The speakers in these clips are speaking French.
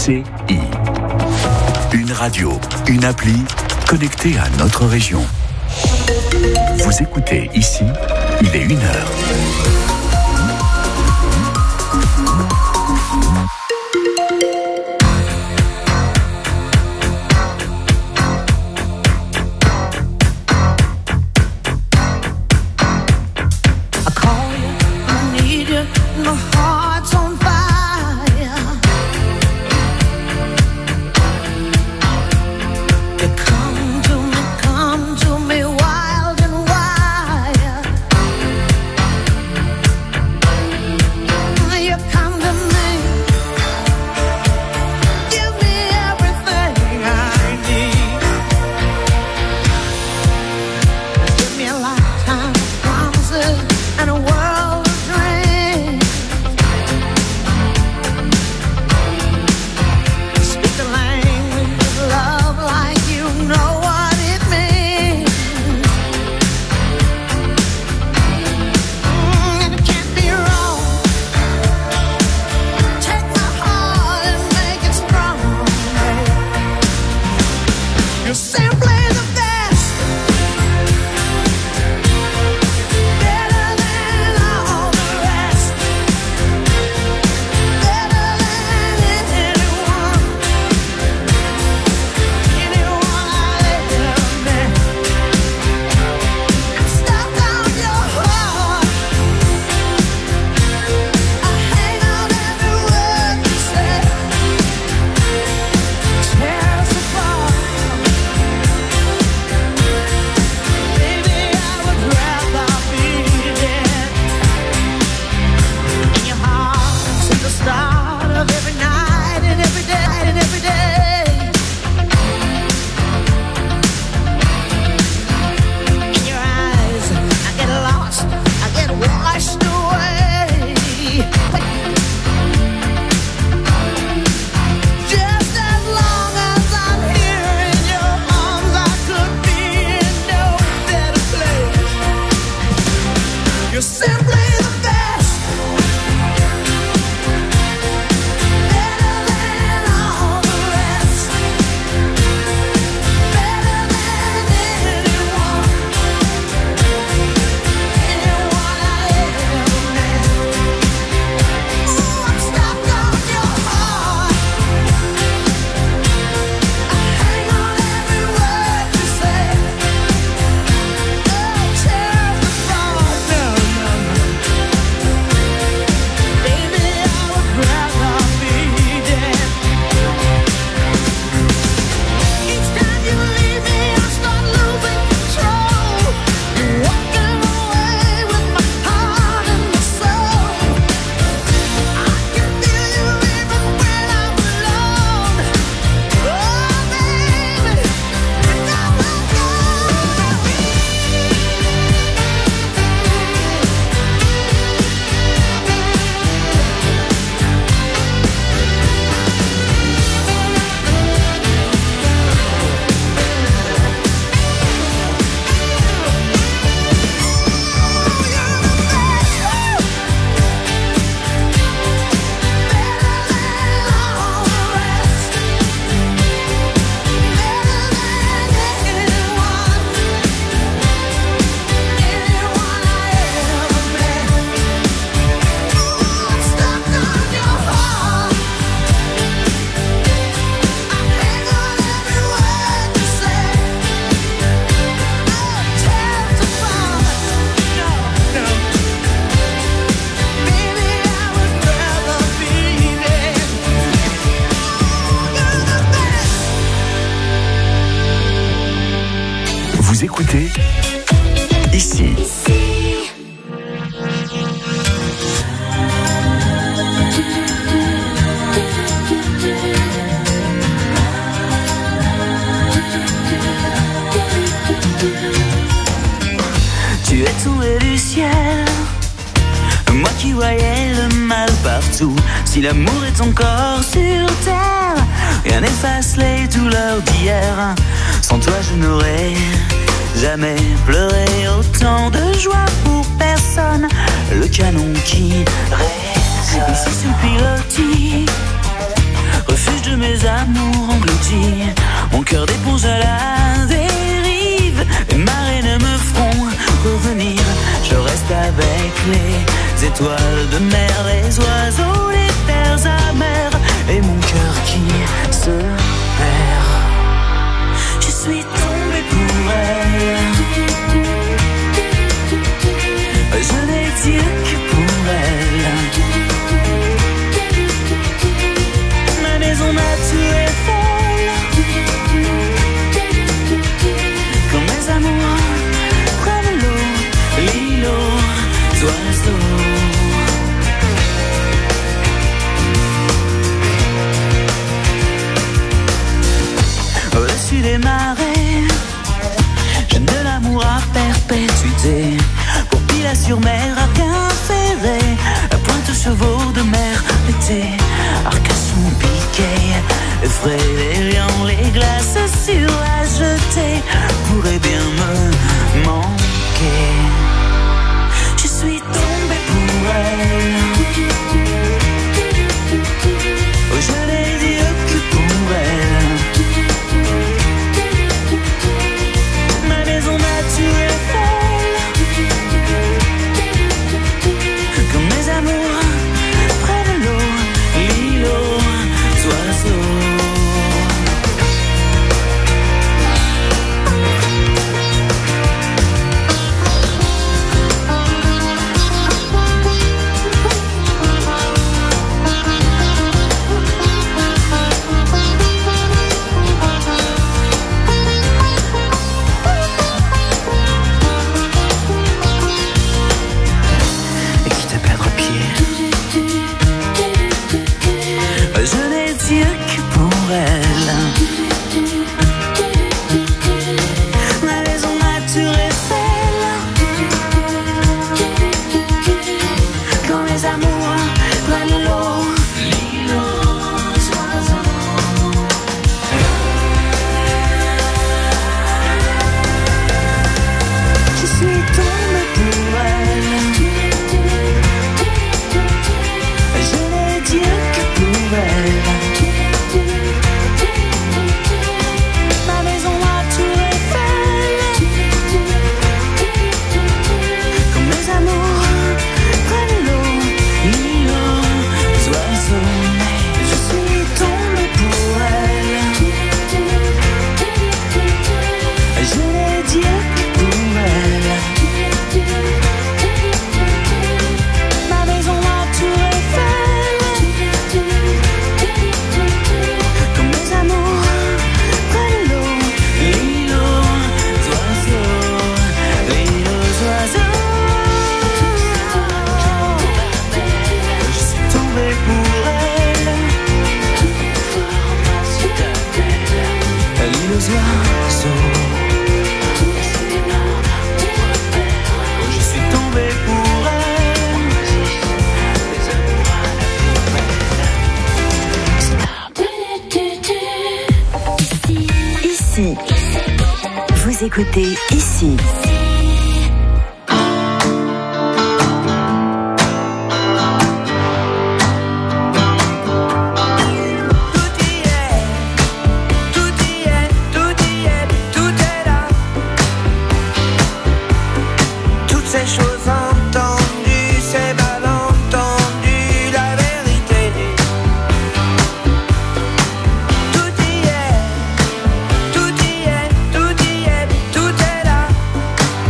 RCI. Une radio, une appli connectée à notre région. Vous écoutez ici, il est 1h. Vous écoutez ici. Tu es tombé du ciel, moi qui voyais le mal partout. Si l'amour est encore sur terre, rien n'efface les douleurs d'hier. Sans toi je n'aurais jamais pleuré autant de joie pour personne. Le canon qui résonne, et si ce pilotis refuse de me étoiles de mer, les oiseaux, les terres amères, et mon cœur qui se perd. Je suis tombé pour elle. Je n'ai Dieu que pour elle. Ma maison nature est folle. Quand mes amours prennent l'eau, l'îlot, oiseaux. Au-dessus des marées, jeune de l'amour à perpétuité. Pour Pilat-sur-Mer, Arquin ferré, à Pointe-aux-Chevaux de mer, l'été, Arcasson piqué, effrayant les glaces sur la jetée, pourrait bien me manquer. Je suis tombé pour elle. Oh, je n'ai Dieu que pour elle. Ma maison nature est folle. Quand mes amours prennent l'eau, l'îlot, oiseaux. Je n'ai Dieu que pour elle. Ma maison nature est belle. Quand mes amours prennent l'eau, l'îlot, oiseaux. Je suis tombée pour elle. Je n'ai Dieu que pour elle. Ma maison nature est belle. Quand mes amours prennent l'eau, l'îlot, oiseaux. Je suis tombée pour elle. Je n'ai Dieu que pour elle. Ma maison nature est belle. Quand mes amours prennent l'eau, l'îlot, oiseaux, l'îlot, oiseaux. Je suis tombé pour elle. L'îlot, oiseaux. Je suis tombé pour elle. Ici, vous écoutez Ici. Toutes ces choses entendues, ces malentendus, la vérité. Tout y est, tout y est, tout y est, tout est là.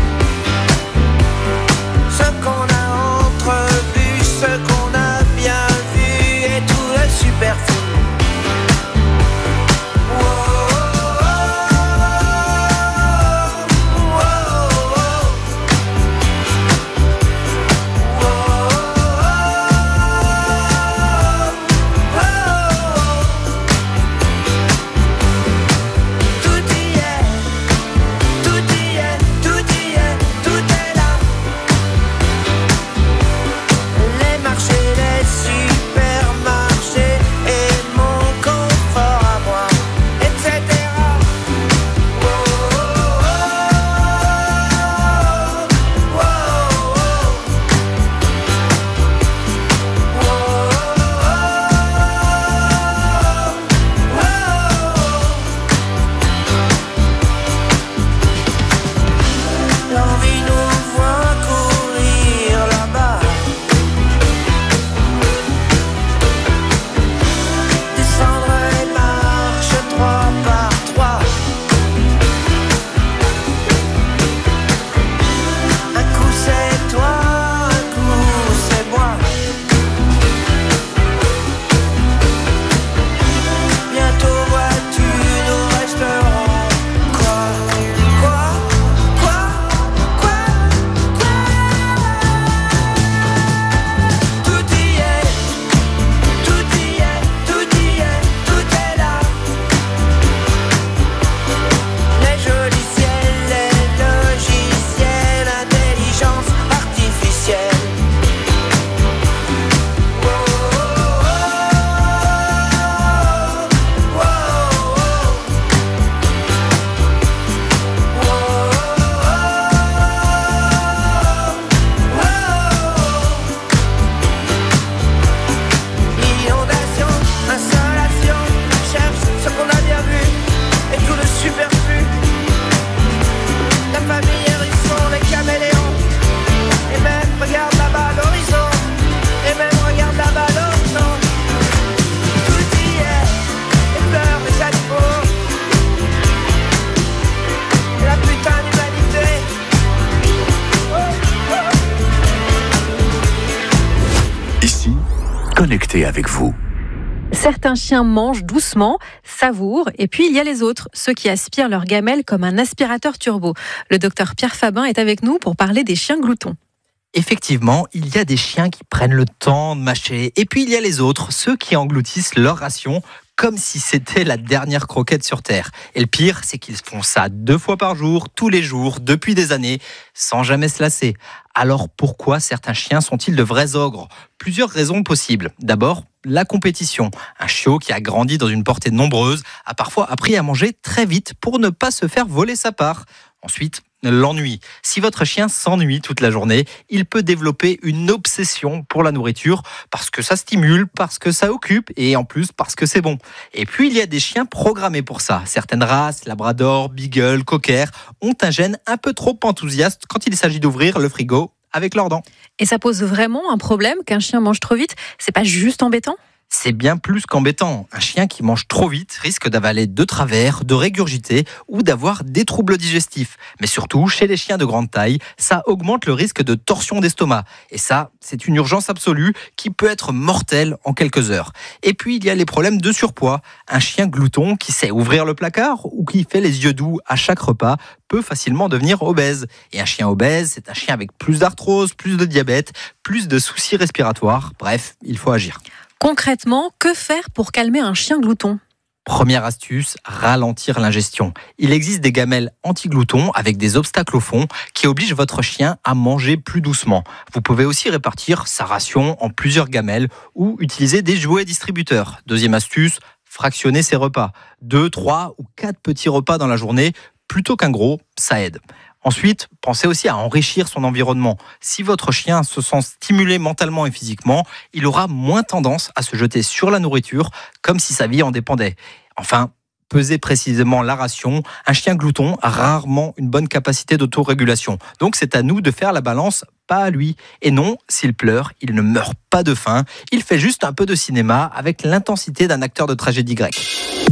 connectés avec vous. Certains chiens mangent doucement, savourent, et puis il y a les autres, ceux qui aspirent leur gamelle comme un aspirateur turbo. Le docteur Pierre Fabin est avec nous pour parler des chiens gloutons. Effectivement, il y a des chiens qui prennent le temps de mâcher, et puis il y a les autres, ceux qui engloutissent leur ration comme si c'était la dernière croquette sur Terre. Et le pire, c'est qu'ils font ça 2 fois par jour, tous les jours, depuis des années, sans jamais se lasser. Alors pourquoi certains chiens sont-ils de vrais ogres ? Plusieurs raisons possibles. D'abord, la compétition. Un chiot qui a grandi dans une portée nombreuse a parfois appris à manger très vite pour ne pas se faire voler sa part. Ensuite, l'ennui. Si votre chien s'ennuie toute la journée, il peut développer une obsession pour la nourriture parce que ça stimule, parce que ça occupe et en plus parce que c'est bon. Et puis il y a des chiens programmés pour ça. Certaines races, Labrador, Beagle, Cocker, ont un gène un peu trop enthousiaste quand il s'agit d'ouvrir le frigo avec leurs dents. Et ça pose vraiment un problème qu'un chien mange trop vite ? C'est pas juste embêtant ? C'est bien plus qu'embêtant. Un chien qui mange trop vite risque d'avaler de travers, de régurgiter ou d'avoir des troubles digestifs. Mais surtout, chez les chiens de grande taille, ça augmente le risque de torsion d'estomac. Et ça, c'est une urgence absolue qui peut être mortelle en quelques heures. Et puis, il y a les problèmes de surpoids. Un chien glouton qui sait ouvrir le placard ou qui fait les yeux doux à chaque repas peut facilement devenir obèse. Et un chien obèse, c'est un chien avec plus d'arthrose, plus de diabète, plus de soucis respiratoires. Bref, il faut agir. Concrètement, que faire pour calmer un chien glouton ? Première astuce, ralentir l'ingestion. Il existe des gamelles anti-gloutons avec des obstacles au fond qui obligent votre chien à manger plus doucement. Vous pouvez aussi répartir sa ration en plusieurs gamelles ou utiliser des jouets distributeurs. Deuxième astuce, fractionner ses repas. 2, 3 ou 4 petits repas dans la journée plutôt qu'un gros, ça aide. Ensuite, pensez aussi à enrichir son environnement. Si votre chien se sent stimulé mentalement et physiquement, il aura moins tendance à se jeter sur la nourriture comme si sa vie en dépendait. Enfin, pesez précisément la ration. Un chien glouton a rarement une bonne capacité d'autorégulation. Donc c'est à nous de faire la balance, pas à lui. Et non, s'il pleure, il ne meurt pas de faim. Il fait juste un peu de cinéma avec l'intensité d'un acteur de tragédie grecque.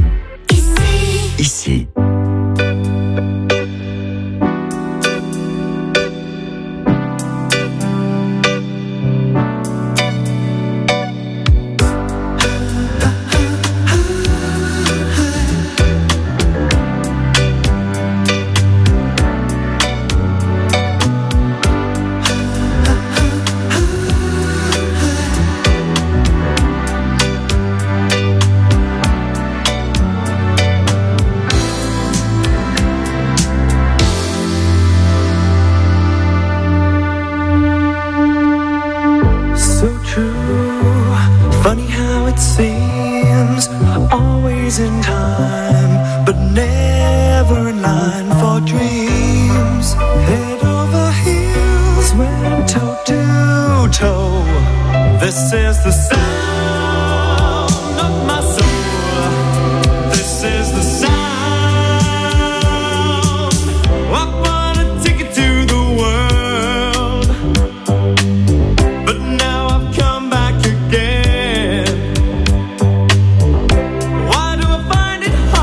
Ici. Funny how it seems, always in time, but never in line for dreams. Head over heels, went toe to toe. This is the sound of my soul. This is the sound. I wanna take it to the world, but now I've come back again. Why do I find it hard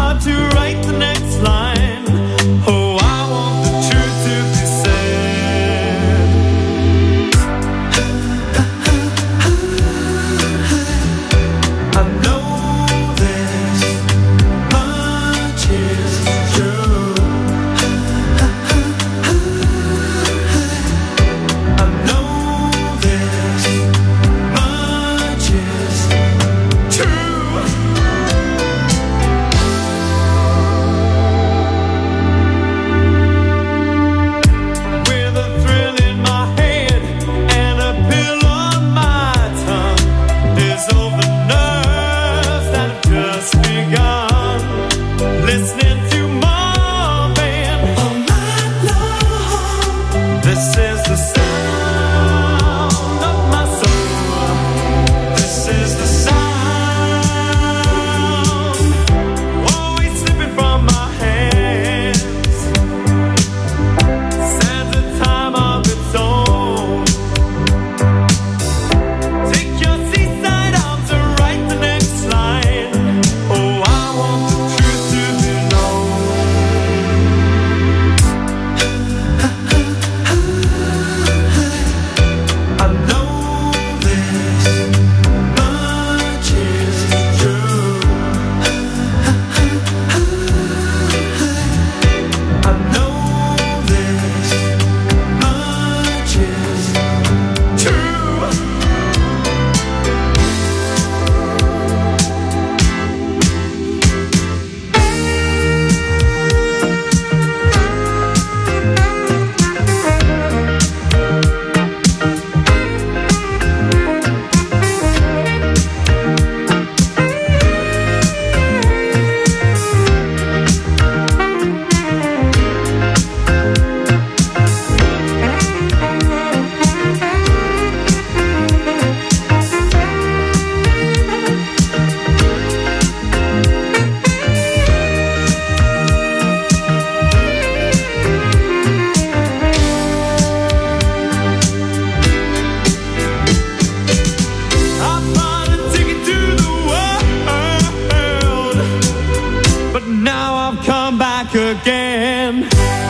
again.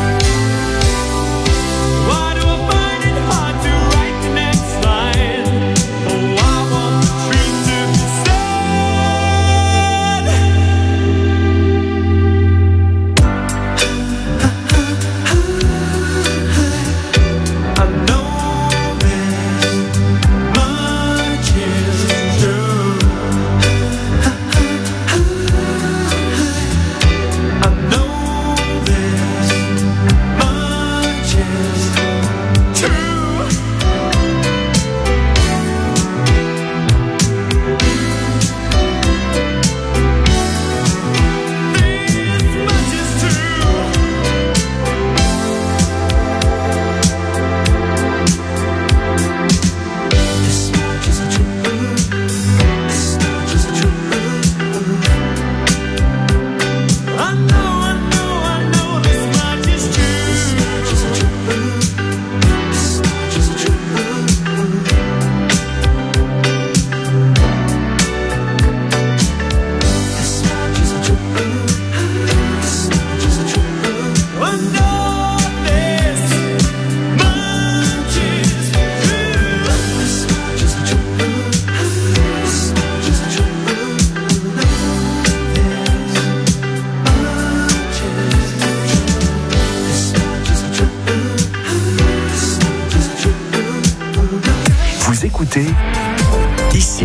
Why do I find it hard to write the next line? Oh, I want the truth to be said. I know this much is true. I know this much is true. This much is true. This much is true. This much is true. I know this much is true. This much is true. This much is true. This much is true. This much is true. I know this much is true. This much is true. This much is true. Vous écoutez ici.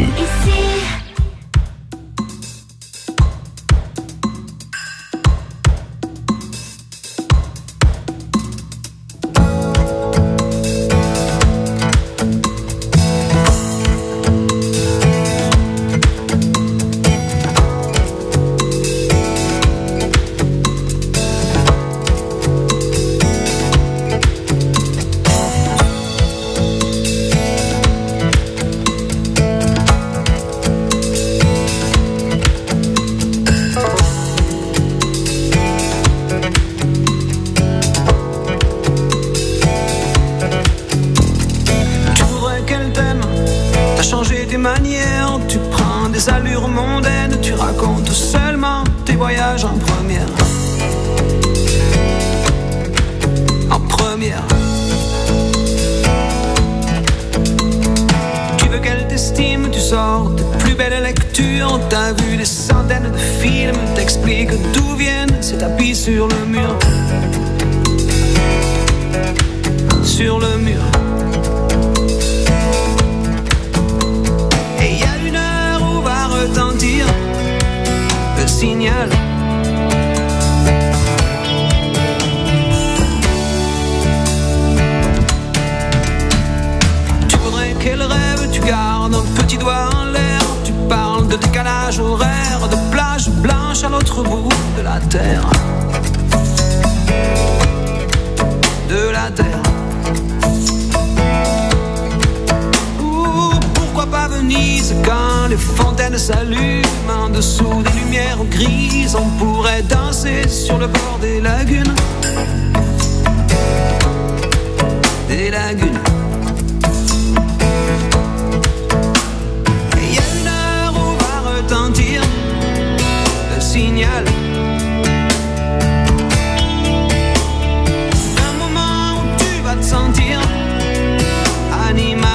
Tu voudrais qu'elle t'aime, t'as changé tes manières, tu prends des allures mondaines, tu racontes seulement tes voyages en première. En première. Tu veux qu'elle t'estime, tu sors tes plus belles lectures, t'as vu des centaines de films, t'expliques d'où viennent ces tapis sur le mur. Sur le mur. Et il y a une heure où va retentir le signal. Tu voudrais qu'elle rêve, tu gardes un petit doigt en l'air, tu parles de décalage horaire, de plage blanche à l'autre bout de la terre. De la terre. Pourquoi pas Venise quand les fontaines s'allument en dessous des lumières grises, on pourrait danser sur le bord des lagunes. Des lagunes. Et il y a une heure où va retentir le signal. Un moment où tu vas te sentir animal.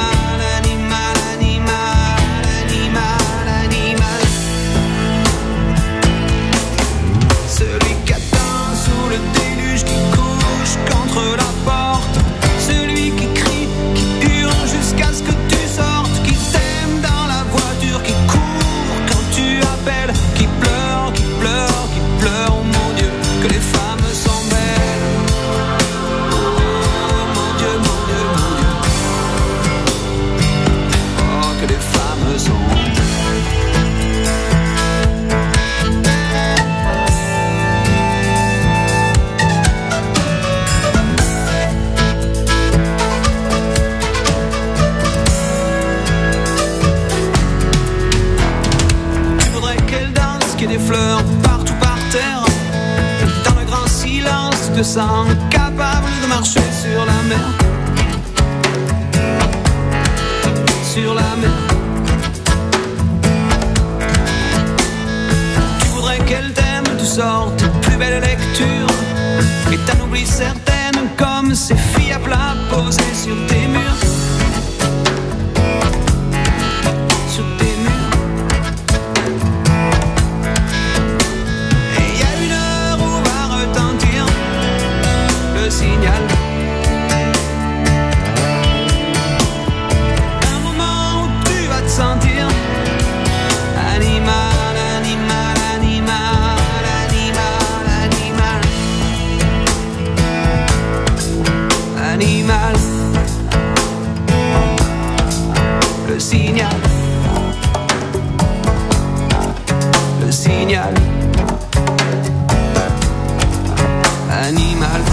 Contre la porte, celui qui crie, qui hurle jusqu'à ce que tu sortes, qui t'aime dans la voiture, qui court quand tu appelles, qui pleure, qui pleure, qui pleure, oh mon Dieu, que les femmes sont belles. Oh mon Dieu, mon Dieu, mon Dieu. Oh que les femmes sont belles. Des fleurs partout par terre, dans le grand silence, tu te sens capable de marcher sur la mer. Sur la mer. Tu voudrais qu'elle t'aime, tu sors tes plus belles lectures, folie certaine, comme ces filles à plat posées sur tes murs. Sur tes murs. Et il y a une heure où va retentir le signal. Un moment où tu vas te sentir animal, animal, animal, animal, animal, animal. Le signal, le signal, animal.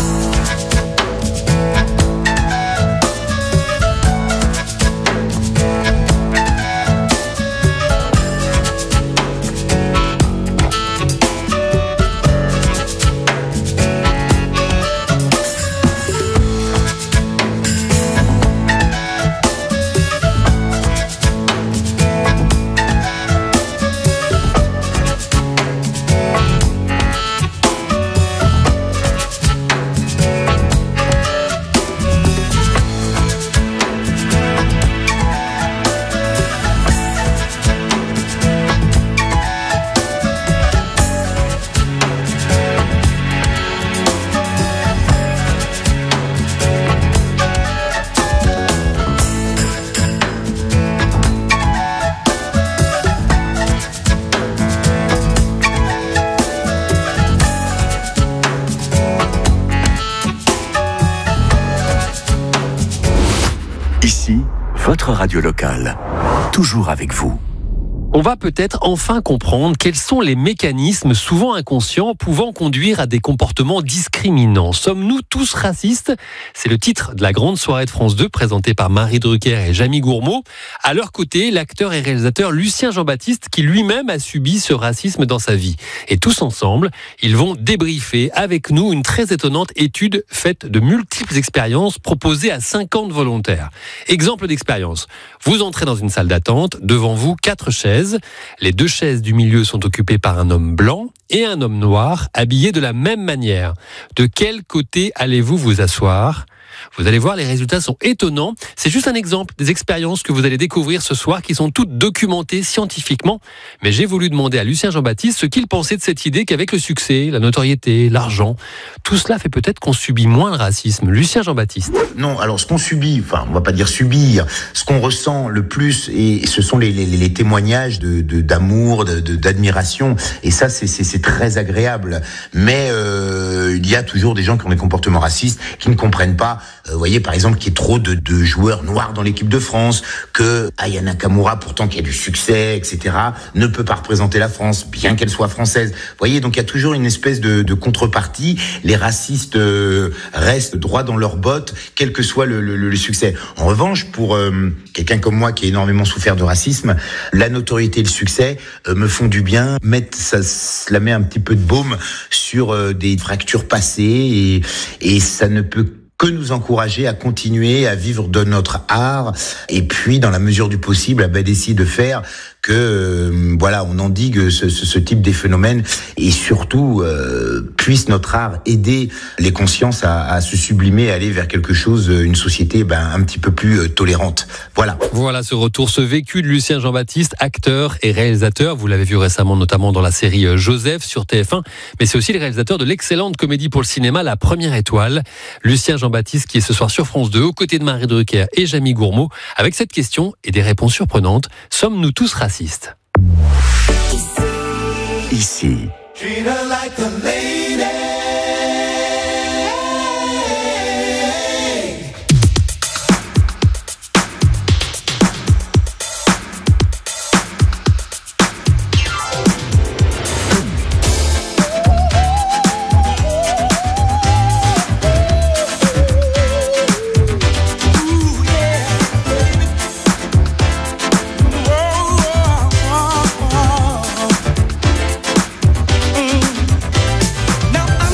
Ici, votre radio locale. Toujours avec vous. On va peut-être enfin comprendre quels sont les mécanismes souvent inconscients pouvant conduire à des comportements discriminants. Sommes-nous tous racistes ? C'est le titre de la grande soirée de France 2 présentée par Marie Drucker et Jamie Gourmaud. À leur côté, l'acteur et réalisateur Lucien Jean-Baptiste qui lui-même a subi ce racisme dans sa vie. Et tous ensemble, ils vont débriefer avec nous une très étonnante étude faite de multiples expériences proposées à 50 volontaires. Exemple d'expérience. Vous entrez dans une salle d'attente, devant vous 4 chaises. Les 2 chaises du milieu sont occupées par un homme blanc et un homme noir, habillés de la même manière. De quel côté allez-vous vous asseoir ? Vous allez voir, les résultats sont étonnants. C'est juste un exemple des expériences que vous allez découvrir ce soir qui sont toutes documentées scientifiquement. Mais j'ai voulu demander à Lucien Jean-Baptiste ce qu'il pensait de cette idée qu'avec le succès, la notoriété, l'argent, tout cela fait peut-être qu'on subit moins le racisme. Lucien Jean-Baptiste. Non, alors ce qu'on subit, enfin on va pas dire subir, ce qu'on ressent le plus, et ce sont les témoignages d'amour, d'admiration, et ça c'est très agréable. Mais il y a toujours des gens qui ont des comportements racistes, qui ne comprennent pas. Vous voyez par exemple qu'il y ait trop de joueurs noirs dans l'équipe de France, que Aya Nakamura, pourtant qui a du succès, etc., ne peut pas représenter la France, bien qu'elle soit française. Vous voyez, donc il y a toujours une espèce de contrepartie. Les racistes restent droits dans leurs bottes, quel que soit le succès. En revanche, pour quelqu'un comme moi qui a énormément souffert de racisme, la notoriété et le succès me font du bien. Cela met un petit peu de baume sur des fractures passées, et ça ne peut que nous encourager à continuer à vivre de notre art, et puis dans la mesure du possible d'essayer de faire que on endigue ce type de phénomène, et surtout puisse notre art aider les consciences à se sublimer, à aller vers quelque chose, une société un petit peu plus tolérante. Voilà ce retour, ce vécu de Lucien Jean-Baptiste, acteur et réalisateur. Vous l'avez vu récemment notamment dans la série Joseph sur TF1, mais c'est aussi le réalisateur de l'excellente comédie pour le cinéma La Première Étoile. Lucien Jean-Baptiste qui est ce soir sur France 2 aux côtés de Marie Drucker et Jamie Gourmaud avec cette question et des réponses surprenantes. Sommes-nous tous racistes ? Ici. Treat her like a lady. Now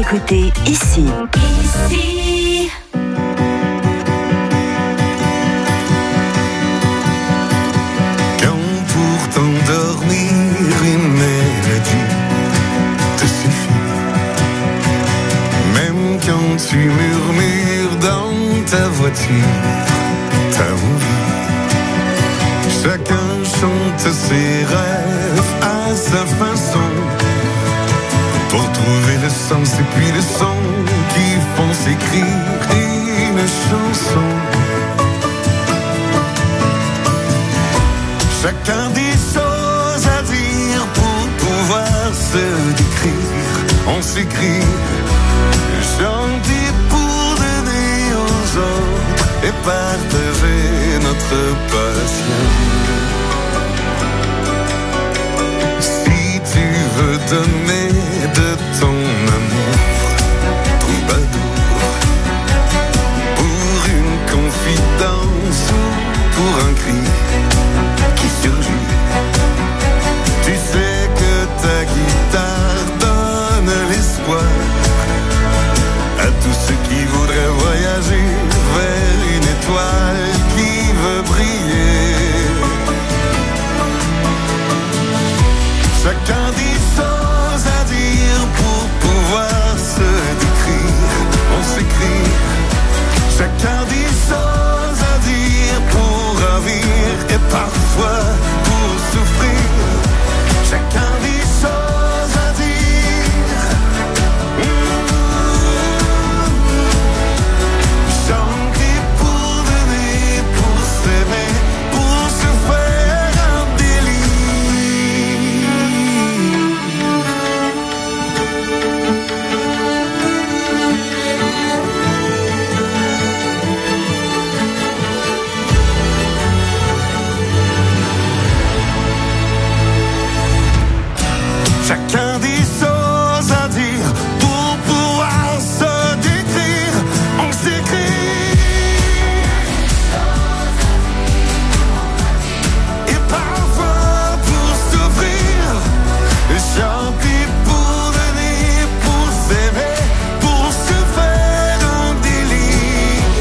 écoutez ici. Ici. Quand pour t'endormir une mélodie te suffit, même quand tu murmures dans ta voiture ta envie. Chacun chante ses rêves à sa façon, pour trouver le sens et puis le son qui font s'écrire une chanson. Chacun des choses à dire pour pouvoir se décrire. On s'écrit, chanter pour donner aux autres et partager notre passion. Si tu veux donner de ton amour, troubadour, pour une confidence ou pour un cri qui surgit, tu sais que ta guitare donne l'espoir à tous ceux qui voudraient voyager vers une étoile qui veut briller. Chacun des choses à dire pour pouvoir se décrire. On s'écrit. Chacun des choses à dire pour ravir et parfois pour souffrir. Chacun des choses à dire. Chanter pour donner, pour s'aimer, pour se faire un chacun des choses à dire pour pouvoir se décrire. On s'écrit. Et parfois pour s'ouvrir. Chanter pour donner, pour s'aimer, pour se faire un délire.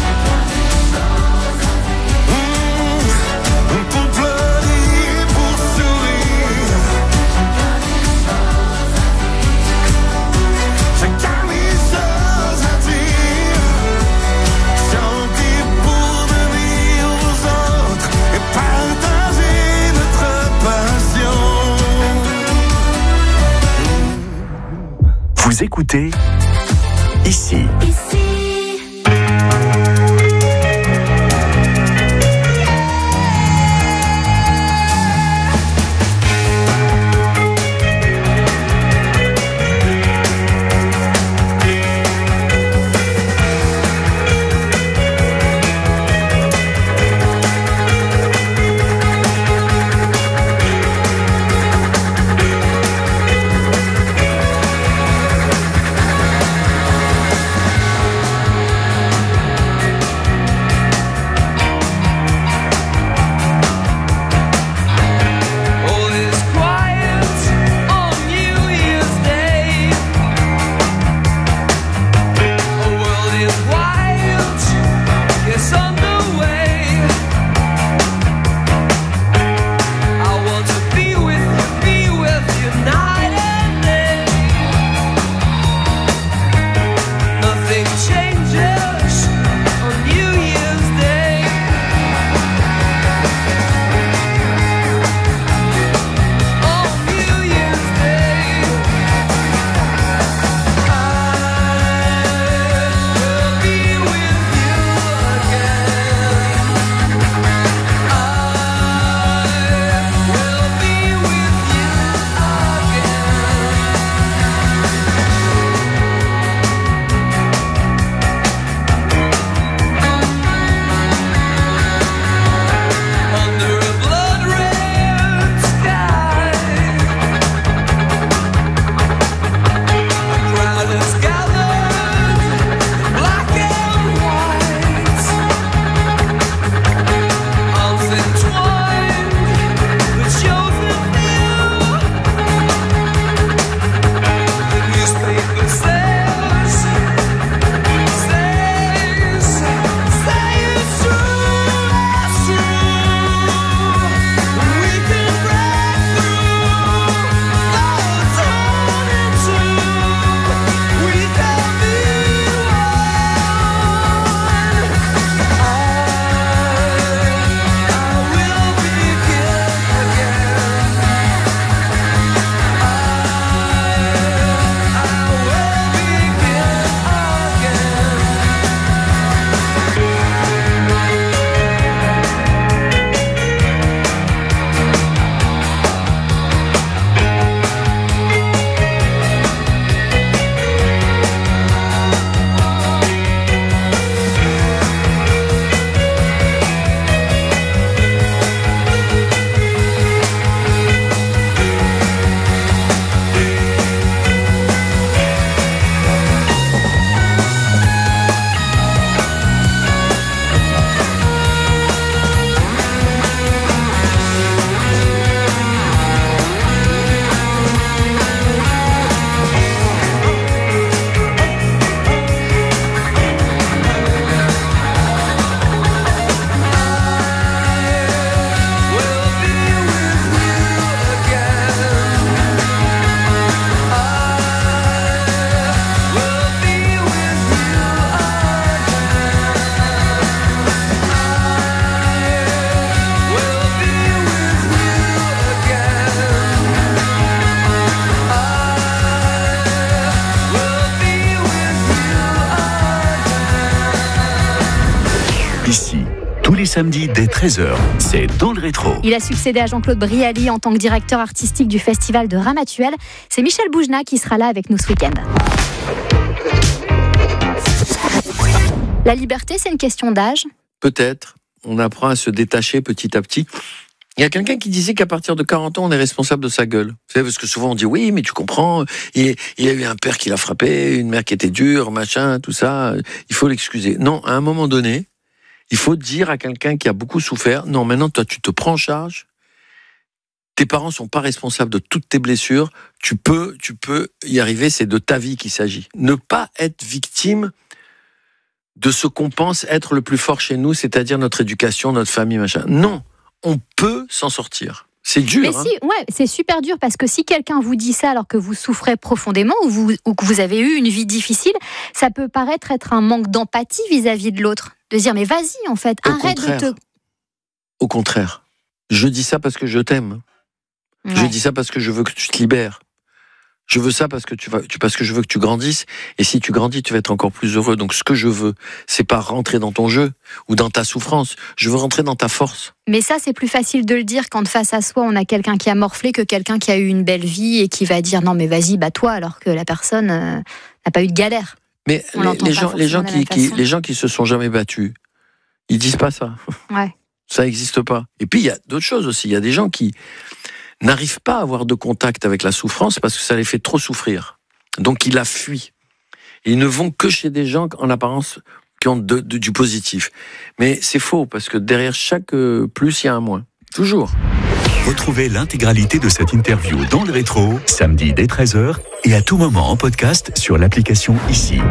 Pour pleurer, pour sourire. Chacun des choses à dire. Chanter pour donner aux autres et partager notre passion. Vous écoutez ici. Ici. samedis dès 13h. C'est dans le rétro. Il a succédé à Jean-Claude Brialy en tant que directeur artistique du festival de Ramatuelle. C'est Michel Boujna qui sera là avec nous ce week-end. La liberté, c'est une question d'âge ? Peut-être. On apprend à se détacher petit à petit. Il y a quelqu'un qui disait qu'à partir de 40 ans, on est responsable de sa gueule. Vous savez, parce que souvent on dit oui, mais tu comprends, il a eu un père qui l'a frappé, une mère qui était dure, machin, tout ça, il faut l'excuser. Non, à un moment donné, il faut dire à quelqu'un qui a beaucoup souffert, non, maintenant toi tu te prends en charge, tes parents sont pas responsables de toutes tes blessures, tu peux y arriver, c'est de ta vie qu'il s'agit. Ne pas être victime de ce qu'on pense être le plus fort chez nous, c'est-à-dire notre éducation, notre famille, machin. Non, on peut s'en sortir. C'est dur. Mais si, ouais, c'est super dur parce que si quelqu'un vous dit ça alors que vous souffrez profondément ou que vous avez eu une vie difficile, ça peut paraître être un manque d'empathie vis-à-vis de l'autre. De dire, mais vas-y, en fait, arrête de te... Au contraire. Je dis ça parce que je t'aime. Ouais. Je dis ça parce que je veux que tu te libères. Je veux ça parce que parce que je veux que tu grandisses. Et si tu grandis, tu vas être encore plus heureux. Donc ce que je veux, c'est pas rentrer dans ton jeu ou dans ta souffrance. Je veux rentrer dans ta force. Mais ça, c'est plus facile de le dire quand face à soi, on a quelqu'un qui a morflé que quelqu'un qui a eu une belle vie et qui va dire non mais vas-y, bats-toi, alors que la personne n'a pas eu de galère. Mais les gens qui se sont jamais battus, ils disent pas ça. Ouais. Ça n'existe pas. Et puis il y a d'autres choses aussi. Il y a des gens qui n'arrivent pas à avoir de contact avec la souffrance parce que ça les fait trop souffrir. Donc ils la fuient. Et ils ne vont que chez des gens, en apparence, qui ont du positif. Mais c'est faux, parce que derrière chaque plus, il y a un moins. Toujours. Retrouvez l'intégralité de cette interview dans le rétro, samedi dès 13h, et à tout moment en podcast sur l'application ICI.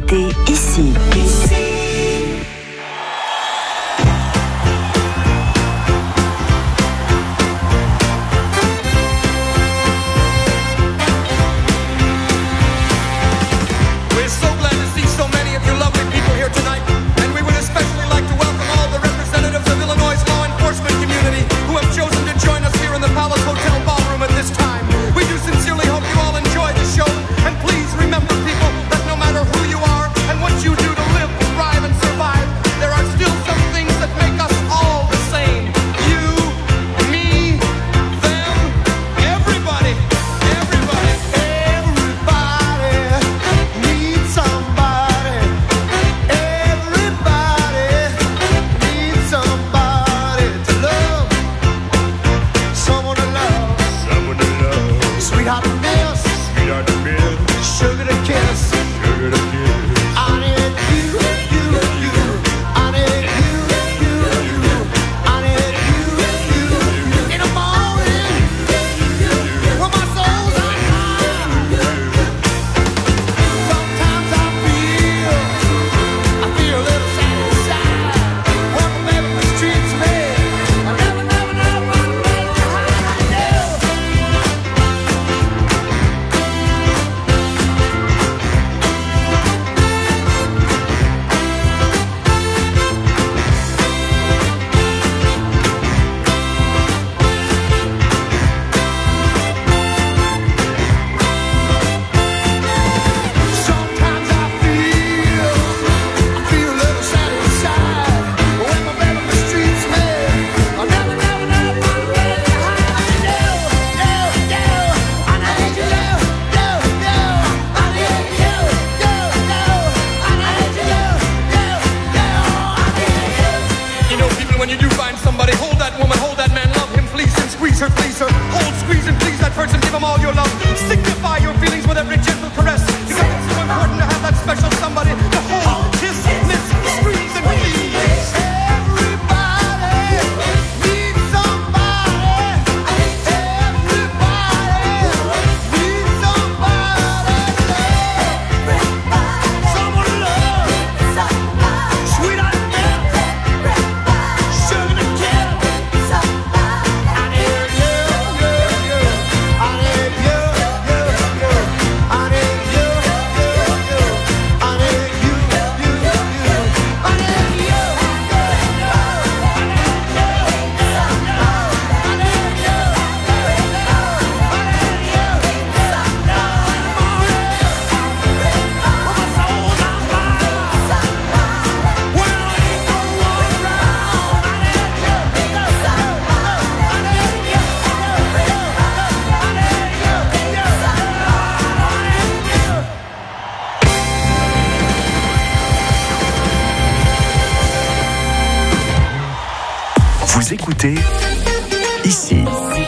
écoutez ici. We're so glad to see so many of you lovely people here tonight. And we would especially like to welcome all the representatives of Illinois' law enforcement community who have chosen to join us here in the Palace Hotel ballroom at this time. We do sincerely hope you all enjoy the show. And please remember, people, that no matter who you are and what you do to live, thrive, and survive, there are still some things that make us all the same. You, me, them, everybody. Everybody. Everybody needs somebody. Everybody needs somebody to love. Someone to love. Someone to love. Sweetheart to miss. Sweetheart to miss. Sugar to kiss. Sugar to kiss. I need you, you, you. I need you, you, you. I need you, you, you. In the morning, when my soul's on fire. Sometimes I feel a little sad inside. When my baby mistreats me, I never want to make you hide. Sometimes I feel a little sad inside. When my baby mistreats me, I never want to make you hide. I need you, I need you, I need you, You know, people, when you do find somebody, hold that woman, hold that man, love him, please, and squeeze her, please her. Hold, squeeze, and please that person, give him all your love. Signify your feelings with every gentle caress, because it's so important to have that special somebody to hold, kiss, lift, squeeze, and please. Everybody needs somebody. Everybody needs somebody. Someone to love. Sweetheart to miss. Sugar to kiss. I need you, I need you, I need you, I need you, I need you. Vous écoutez ici.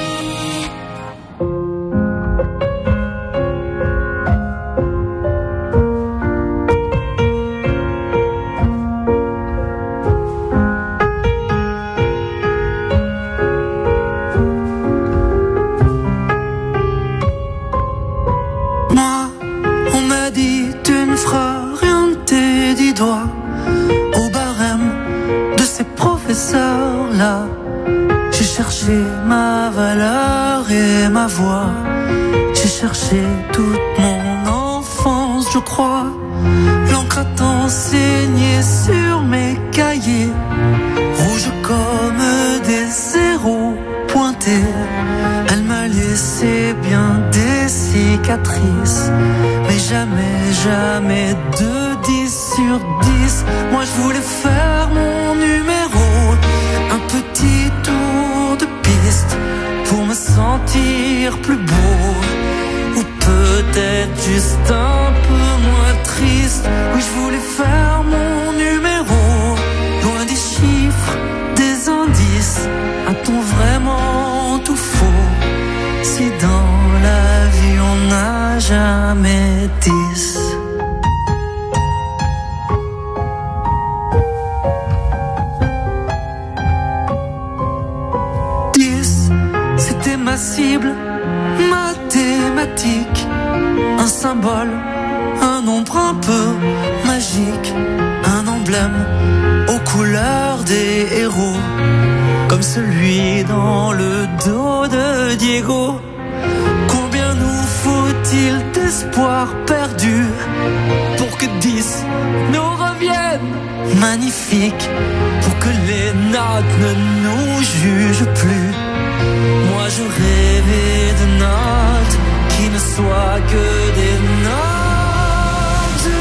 Moi, on m'a dit tu ne feras rien de tes 10 doigts au barème de ces professeurs-là. J'ai cherché ma valeur et ma voix. J'ai cherché toute mon enfance, je crois. L'encre a enseigné sur mes cahiers, rouge comme des zéros pointés. Elle m'a laissé bien des cicatrices, mais jamais, jamais de 10 sur 10. Moi je voulais faire mon numéro, un petit tour de piste pour me sentir plus beau, ou peut-être juste un peu moins triste. Oui, je voulais faire mon numéro, loin des chiffres, des indices. A-t-on vraiment tout faux si dans la vie on n'a jamais 10? C'était ma cible mathématique, un symbole, un nombre un peu magique. emblème aux couleurs des héros, comme celui dans le dos de Diego. Combien nous faut-il d'espoir perdu pour que 10 nous reviennent magnifiques, pour que les notes ne nous jugent plus. Moi je rêvais de notes qui ne soient que des notes de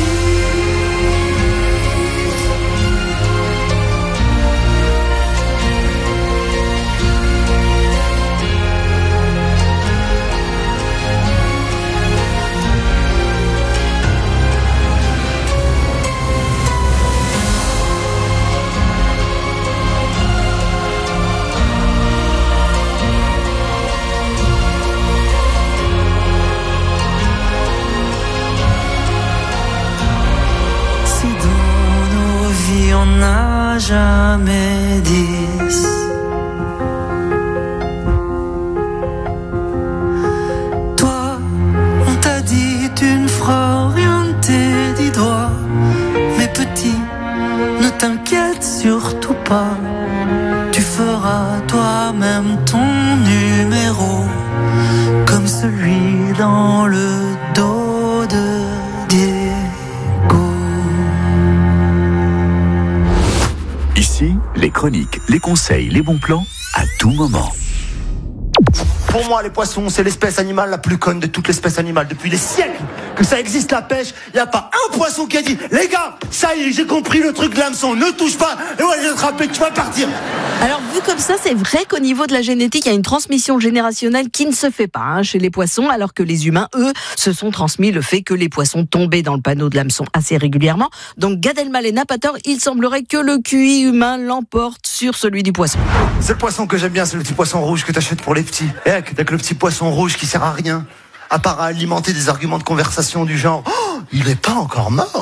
on n'a jamais 10. Toi, on t'a dit tu ne feras rien de tes 10 doigts. Mais petit, ne t'inquiète surtout pas. Tu feras toi-même ton numéro, comme celui dans le dos de Dieu. Ici, les chroniques, les conseils, les bons plans, à tout moment. Pour moi, les poissons, c'est l'espèce animale la plus conne de toutes les espèces animales. Depuis des siècles que ça existe la pêche, il n'y a pas un poisson qui a dit « Les gars, ça y est, j'ai compris le truc de l'hameçon, ne touche pas, et ouais, j'ai attrapé, tu vas partir !» Alors, vu comme ça, c'est vrai qu'au niveau de la génétique, il y a une transmission générationnelle qui ne se fait pas chez les poissons, alors que les humains, eux, se sont transmis le fait que les poissons tombaient dans le panneau de l'hameçon assez régulièrement. Donc, Gad Elmaleh n'a pas tort, il semblerait que le QI humain l'emporte sur celui du poisson. C'est le poisson que j'aime bien, c'est le petit poisson rouge que t'achètes pour les petits. Avec le petit poisson rouge qui sert à rien, à part à alimenter des arguments de conversation du genre « Oh, il n'est pas encore mort !»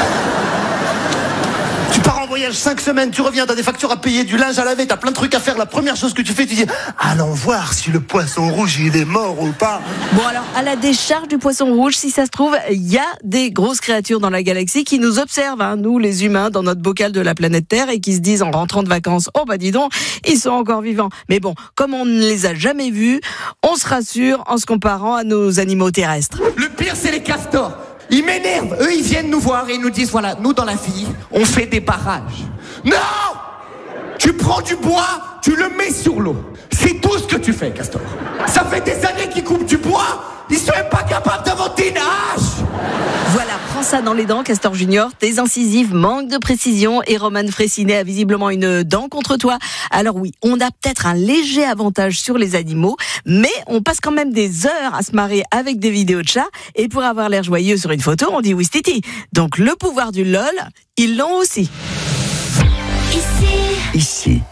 Tu pars en voyage 5 semaines, tu reviens, t'as des factures à payer, du linge à laver, t'as plein de trucs à faire. La première chose que tu fais, tu dis « Allons voir si le poisson rouge, il est mort ou pas !» Bon alors, à la décharge du poisson rouge, si ça se trouve, il y a des grosses créatures dans la galaxie qui nous observent, nous les humains, dans notre bocal de la planète Terre, et qui se disent en rentrant de vacances, oh bah dis donc, ils sont encore vivants. Mais bon, comme on ne les a jamais vus, on se rassure en se comparant à nos animaux terrestres. Le pire, c'est les castors. Ils m'énervent. Eux, ils viennent nous voir et ils nous disent, voilà, nous, dans la vie, on fait des barrages. Non! Tu prends du bois, tu le mets sur l'eau. C'est tout ce que tu fais, castor. Ça fait des années qu'ils coupent du bois. Ils sont même pas capables d'inventer une hache. Voilà, prends ça dans les dents, Castor Junior. Tes incisives manquent de précision et Roman Fraissinet a visiblement une dent contre toi. Alors oui, on a peut-être un léger avantage sur les animaux, mais on passe quand même des heures à se marrer avec des vidéos de chats. Et pour avoir l'air joyeux sur une photo, on dit Wistiti. Donc le pouvoir du LOL, ils l'ont aussi. Ici.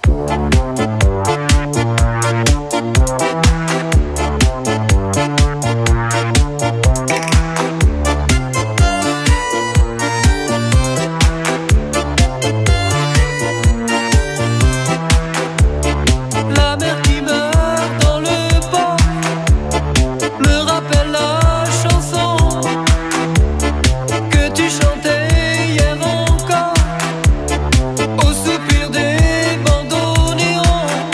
La mer qui meurt dans le port me rappelle la chanson que tu chantais hier encore, au soupir des bandeaux néons.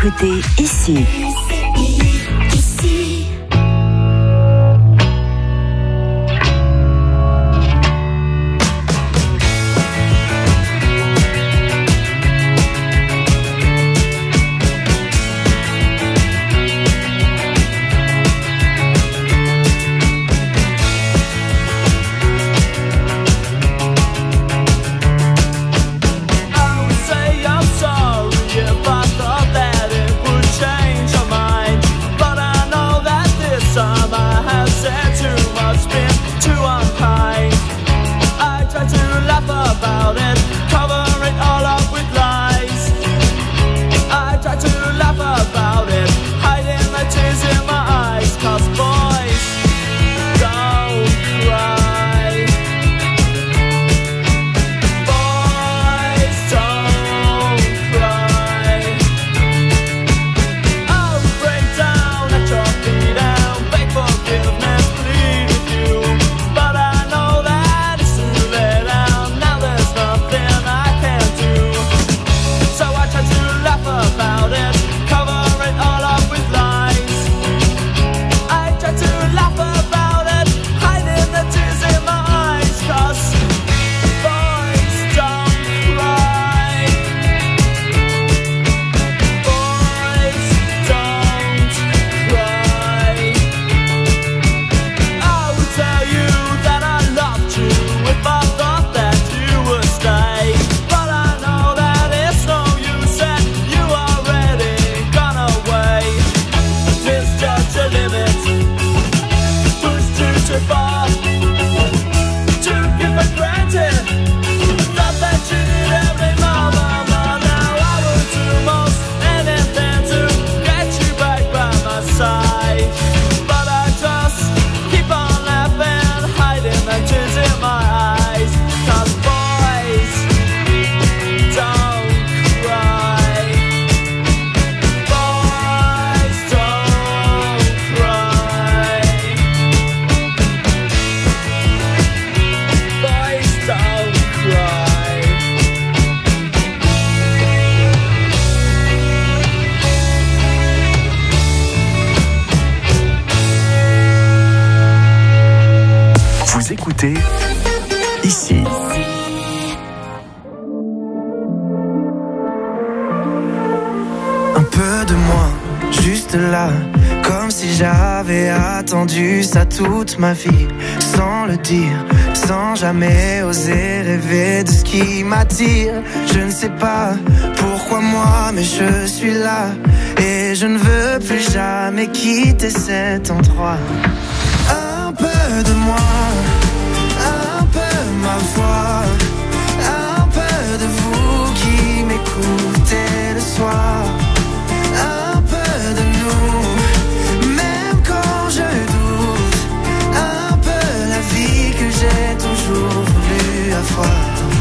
écoutez ici. écoutez ici. Un peu de moi, juste là, comme si j'avais attendu ça toute ma vie, sans le dire, sans jamais oser rêver de ce qui m'attire. Je ne sais pas pourquoi moi, mais je suis là, et je ne veux plus jamais quitter cet endroit. Un peu de moi, un peu ma foi, un peu de vous qui m'écoutez le soir. Un peu de nous, même quand je doute, un peu la vie que j'ai toujours voulu avoir.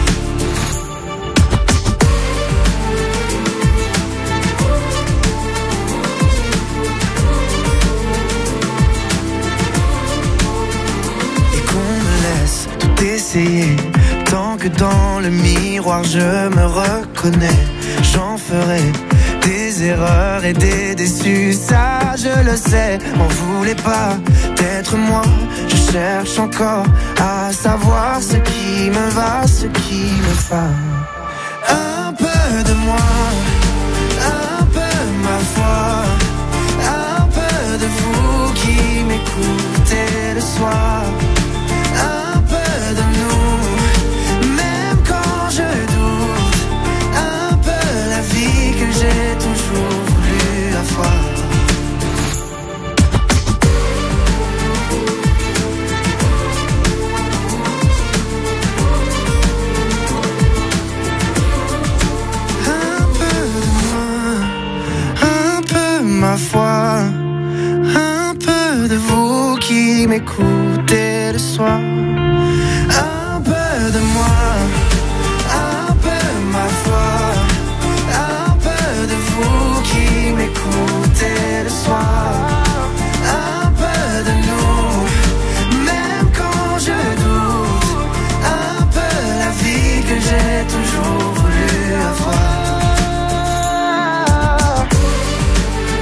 Et qu'on me laisse tout essayer, tant que dans le miroir je me reconnais, j'en ferai des erreurs et des déçus, ça je le sais. On voulait pas d'être moi, je cherche encore à savoir ce qui me va, ce qui me va. Un peu de moi, un peu ma foi, un peu de vous qui m'écoutez le soir. Un peu de nous, même quand je doute, un peu la vie que j'ai toujours voulu avoir. Un peu de moi, un peu ma foi, un peu de vous qui m'écoutez le soir.